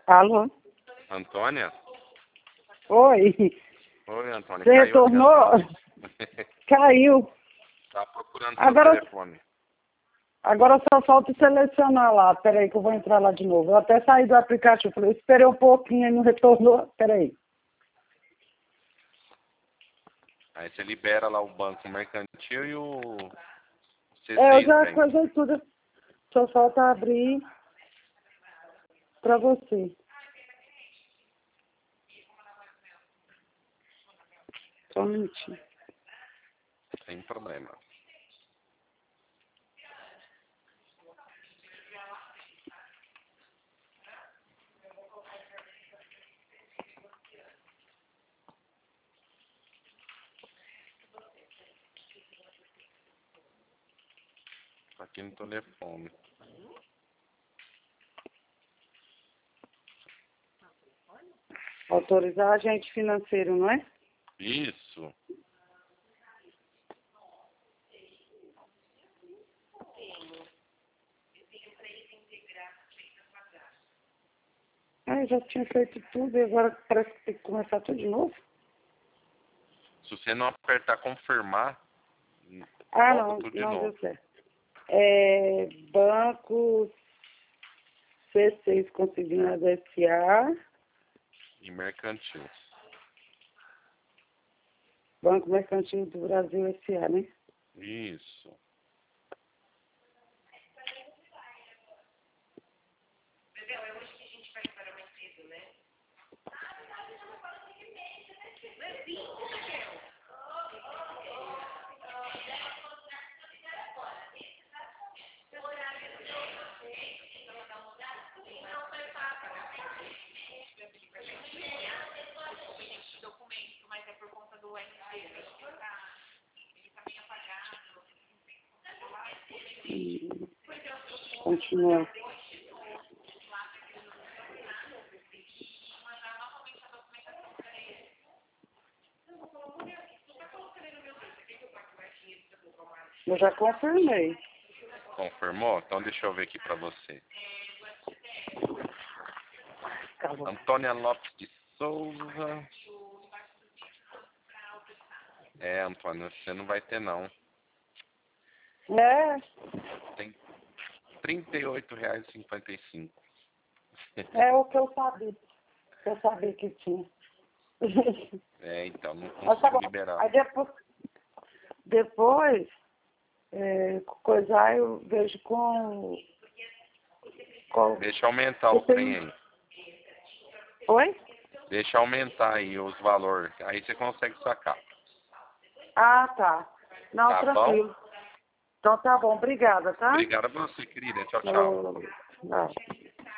Alô? Antônia? Oi. Oi, Antônia. Você retornou? Caiu. Tá procurando Agora, seu telefone. Agora só falta selecionar lá. Peraí que eu vou entrar lá de novo. Eu até saí do aplicativo. Falei, esperei um pouquinho e não retornou. Peraí. Aí você libera lá o banco mercantil e o C6 Eu já Bank. coisei tudo. Só falta abrir pra você. Só um minutinho. Sem problema. Tá aqui no telefone. Autorizar agente financeiro, não é? Isso. Ah, eu já tinha feito tudo e agora parece que tem que começar tudo de novo. Se você não apertar confirmar, Ah, volta não, tudo de não novo. deu certo. Banco C6 Consignado S.A. E mercantil. Banco Mercantil do Brasil S.A., né? Isso. Continua. Eu já confirmei. Confirmou? Então deixa eu ver aqui pra você. Calma. Antônia Lopes de Souza. É, Antônia, você não vai ter não. É, Tem R$38,55. é o que eu sabia. Eu sabia que tinha. É, então, não Mas tá consigo bom. liberar. Aí depois coisar eu vejo com Deixa aumentar o trem aí. Oi? Deixa aumentar aí os valores. Aí você consegue sacar. Ah, tá. Não, Tá tranquilo. bom? Então tá bom, obrigada, tá? Obrigado a você, querida. Tchau, tchau. Não.